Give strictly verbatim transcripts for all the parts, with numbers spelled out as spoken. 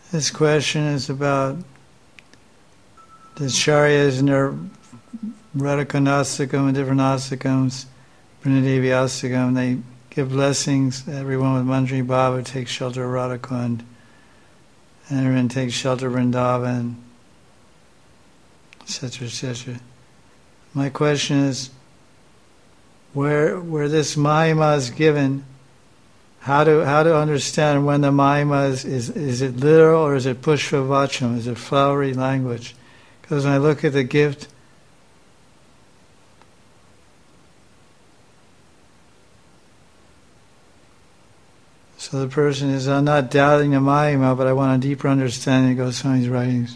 This question is about the Acharyas and their Radhika Nastakam and different Nastakams, Vrindadevi Astakam. They give blessings. Everyone with Manjari Bhava takes shelter of Radhakund, and everyone takes shelter of Vrindavan, et cetera, et cetera. My question is, where where this Mahima is given, how to how to understand when the Mahima is, is, is it literal or is it Pushpa Vacham, is it flowery language? Because when I look at the gift, so the person is, I'm not doubting the Mahima, but I want a deeper understanding of Goswami's writings.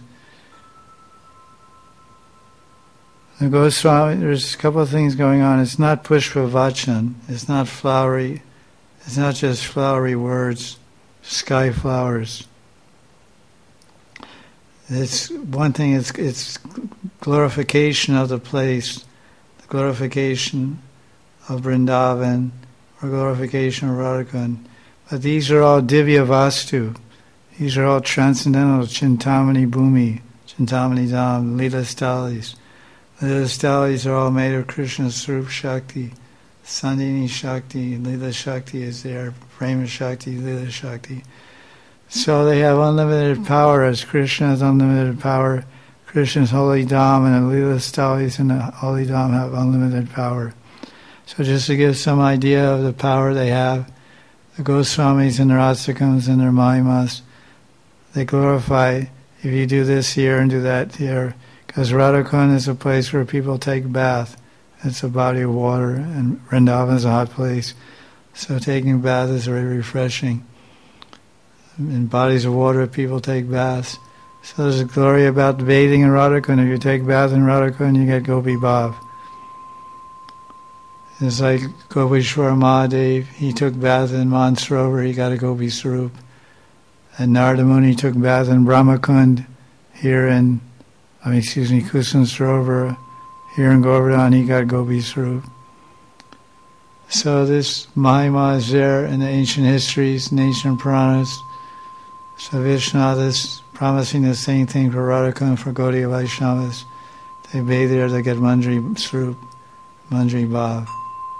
The Goswami, there's a couple of things going on. It's not Pushpa Vachan, it's not flowery, it's not just flowery words, sky flowers. It's one thing, it's, it's glorification of the place, the glorification of Vrindavan, or glorification of Radhakund. But these are all Divya Vastu. These are all transcendental Chintamani Bhumi, Chintamani Dham, Leela Stalis. Leela Stalis are all made of Krishna's Swarup Shakti. Sandhini Shakti, Leela Shakti is there, Prema Shakti, Leela Shakti. So they have unlimited power as Krishna has unlimited power. Krishna's Holy Dham and the Leela Stalis and the Holy Dham have unlimited power. So just to give some idea of the power they have, the Goswamis and their Astakams and their Mahimas, they glorify, if you do this here and do that here, because Radhakund is a place where people take bath. It's a body of water, and Vrindavan is a hot place. So taking a bath is very refreshing. In bodies of water, people take baths. So there's a glory about bathing in Radhakund. If you take bath in Radhakund, you get Gopi Bhav. It's like Gopishwara Mahadev, he took bath in Mansarovar, he got a Gopi Sarup. And Narada Muni took bath in Brahmakund, here in, I mean, excuse me, Kusum Sarovar, here in Govardhan, he got Gopi Sarup. So this Mahima is there in the ancient histories, in ancient Puranas. So Vishwanath is promising the same thing for Radhakund, for Gaudiya Vaishnavas. They bathe there, they get Manjari Sarup, Manjari Bhav.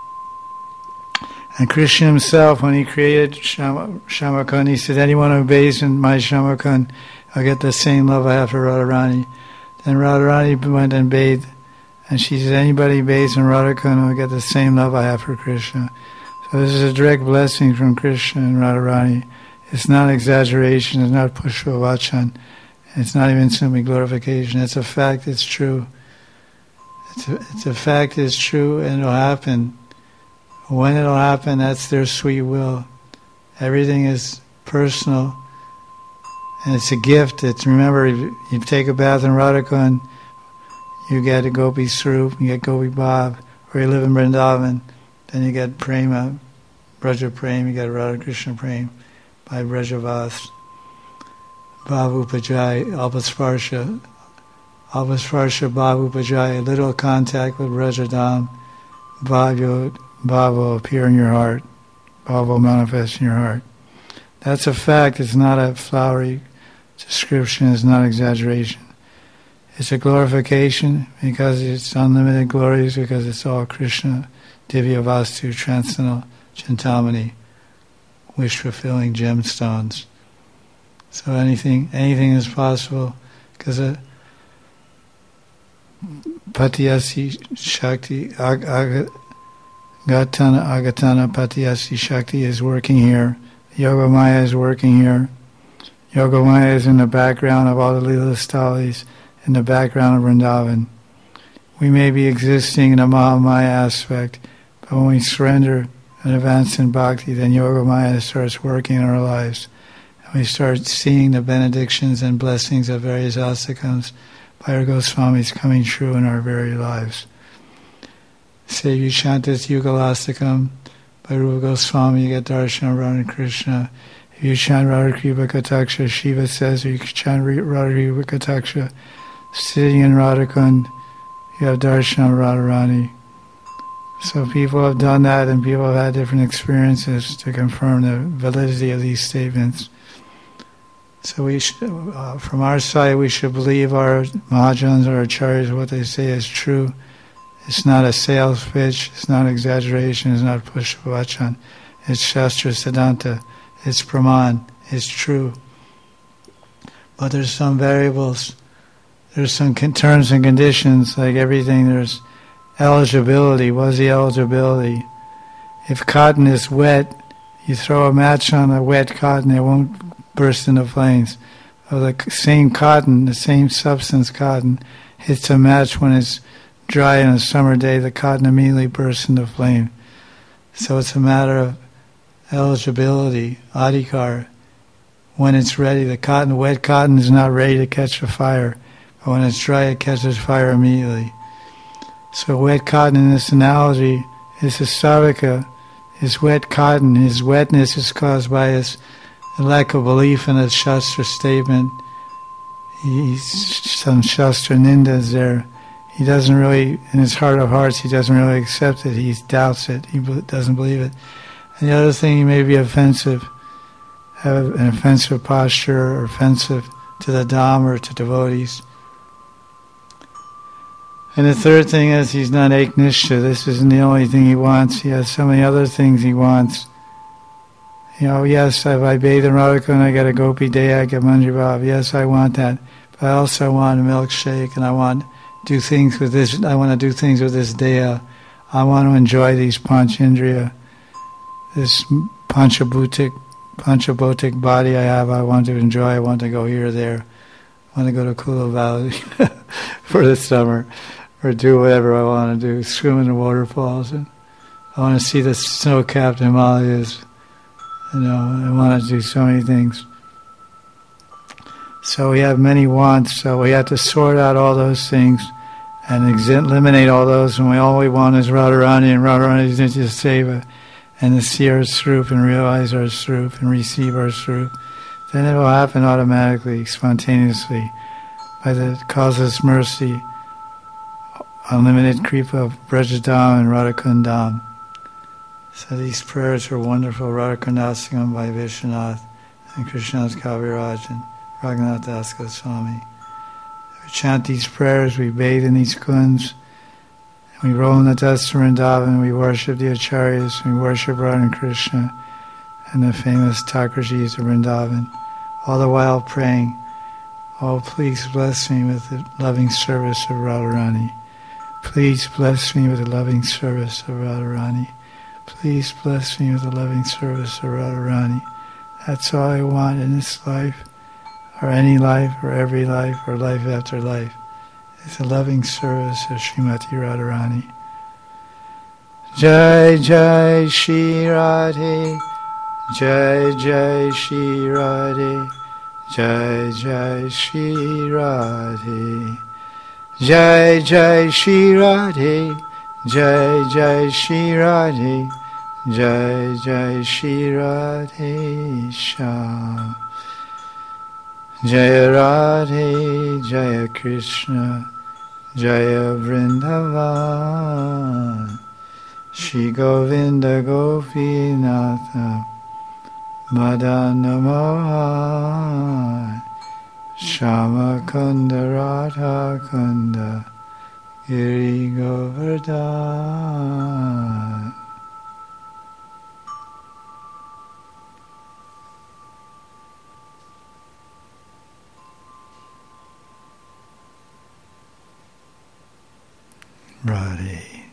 And Krishna himself, when he created Shama, Shamakund, he said, anyone who bathes in my Shamakund, I'll get the same love I have for Radharani. Then Radharani went and bathed, and she said, anybody who bathes in Radhakund will get the same love I have for Krishna. So this is a direct blessing from Krishna and Radharani. It's not exaggeration, it's not Pushpa Vachan, it's not even simply glorification. It's a fact, it's true. It's a, it's a fact, it's true, and it'll happen. When it'll happen, that's their sweet will. Everything is personal, and it's a gift. It's, remember, if you take a bath in Radhakund, you get a Gopi Sarup, you get Gopi Bhav, or you live in Vrindavan, then you get Prema, Braja Prem, you get Radha Krishna Prem by Brajavas. Bhav Upajai, Alpasparsha, Alpasparsha Bhav Upajai, a little contact with Brajadam, Bhav Bhav will appear in your heart. Bhav will manifest in your heart. That's a fact. It's not a flowery description. It's not exaggeration. It's a glorification because it's unlimited glories, because it's all Krishna, Divya Vastu, transcendental, Chintamani, wish-fulfilling gemstones. So anything anything is possible, because a Patiyasi Shakti, ag, ag, Gatana Agatana Patiyasi Shakti is working here. Yogamaya is working here. Yogamaya is in the background of all the Leela Stalis, in the background of Vrindavan. We may be existing in a Mahamaya aspect, but when we surrender and advance in bhakti, then Yogamaya starts working in our lives. And we start seeing the benedictions and blessings of various astakams by our Goswamis coming true in our very lives. Say you chant this Yugalastakam by Rupa Goswami, you get darshan of Radha Krishna. If you chant Radha Kripa Kataksha, Shiva says, or you chant Radha Kripa Kataksha, sitting in Radhakund, you have darshan of Radharani. So people have done that, and people have had different experiences to confirm the validity of these statements. So we should, uh, from our side, we should believe our Mahajans or acharyas, what they say is true. It's not a sales pitch, it's not exaggeration, it's not pushpavachan. It's Shastra Siddhanta, it's Praman, it's true. But there's some variables, there's some con- terms and conditions, like everything, there's eligibility. What's the eligibility? If cotton is wet, you throw a match on the wet cotton, it won't burst into flames. Or the same cotton, the same substance cotton, hits a match when it's dry on a summer day, the cotton immediately bursts into flame. So it's a matter of eligibility, adhikar. When it's ready, the cotton, wet cotton is not ready to catch a fire, but when it's dry, it catches fire immediately. So wet cotton in this analogy is a savika, is wet cotton. His wetness is caused by his lack of belief in a Shastra statement. He's some Shastra nindas there. He doesn't really, in his heart of hearts, he doesn't really accept it. He doubts it. He doesn't believe it. And the other thing, he may be offensive, have an offensive posture or offensive to the Dham or to devotees. And the third thing is he's not eknishta. This isn't the only thing he wants. He has so many other things he wants. You know, yes, if I bathe in Radhakund, I get a gopi daya, I get manji bhav. Yes, I want that. But I also want a milkshake, and I want do things with this. I want to do things with this daya. I want to enjoy these panch indriya, this panchabhutic, panchabhotic body I have. I want to enjoy. I want to go here or there. I want to go to Kula Valley for the summer, or do whatever I want to do. Swim in the waterfalls, and I want to see the snow-capped Himalayas. You know, I want to do so many things. So we have many wants, so we have to sort out all those things and ex- eliminate all those, and we all we want is Radharani and Radharani's Nitya Seva, and to see our Swarup and realize our Swarup and receive our Swarup. Then it will happen automatically, spontaneously, by the causeless mercy, unlimited kripa of Brajadam and Radhakundam. So these prayers are wonderful. Radhakundasangam by Vishwanath and Krishnadas Kaviraj and Raghunath Das Goswami. We chant these prayers, we bathe in these kunds, and we roll in the dust of Vrindavan, we worship the acharyas, we worship Radha and Krishna and the famous Thakurjis of Vrindavan, all the while praying, oh, please bless me with the loving service of Radharani. Please bless me with the loving service of Radharani. Please bless me with the loving service of Radharani. That's all I want in this life, or any life, or every life, or life after life. It's the loving service of Srimati Radharani. Jai Jai Shri Radhe, Jai Jai Shri Radhe, Jai Jai Shri Radhe, Jai Jai Shri Radhe, Jai Jai Shri Radhe, Jai Jai Shri Radhe Shyam. Jaya Radhe, Jaya Krishna, Jaya Vrindavan, Shri Govinda Gopinatha, Madana Mohan, Shama Kunda Radha Kunda, Giri Govardhan. Radhe.